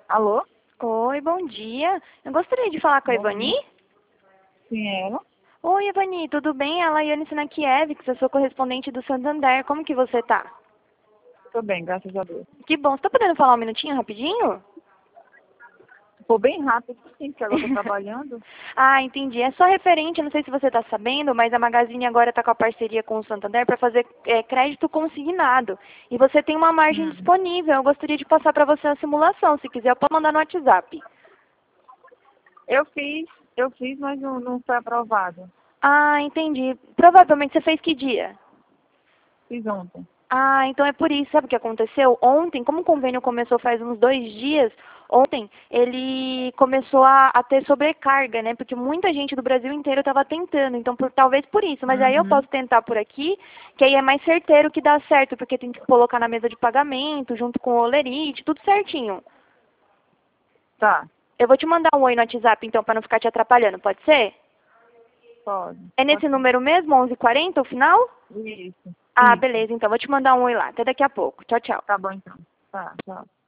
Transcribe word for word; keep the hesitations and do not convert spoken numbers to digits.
Alô? Oi, bom dia. Eu gostaria de falar com a Bom Ivani. dia. Sim, é ela? Oi, Ivani, tudo bem? Ela é a Iane Sinakiewicz, eu sou correspondente do Santander. Como que você tá? Tô bem, graças a Deus. Que bom. Você tá podendo falar um minutinho rapidinho? Foi bem rápido, sim, porque agora eu tô trabalhando. Ah, entendi. É só referente, não sei se você está sabendo, mas a Magazine agora está com a parceria com o Santander para fazer é, crédito consignado. E você tem uma margem Hum. disponível. Eu gostaria de passar para você a simulação. Se quiser, eu posso mandar no WhatsApp. Eu fiz, eu fiz, mas não, não foi aprovado. Ah, entendi. Provavelmente você fez que dia? Fiz ontem. Ah, então é por isso. Sabe o que aconteceu? Ontem, como o convênio começou faz uns dois dias, ontem ele começou a, a ter sobrecarga, né? Porque muita gente do Brasil inteiro estava tentando. Então, por, talvez por isso. Mas aí eu Uhum. posso tentar por aqui, que aí é mais certeiro que dá certo, porque tem que colocar na mesa de pagamento, junto com o Olerite, tudo certinho. Tá, Eu vou te mandar um oi no WhatsApp, então, para não ficar te atrapalhando, pode ser? pode. É Pode nesse sim. número mesmo, onze e quarenta, o final? Isso. Ah, Isso. beleza, então vou te mandar um oi lá. Até daqui a pouco. Tchau, tchau. Tá bom então. Tá, tchau.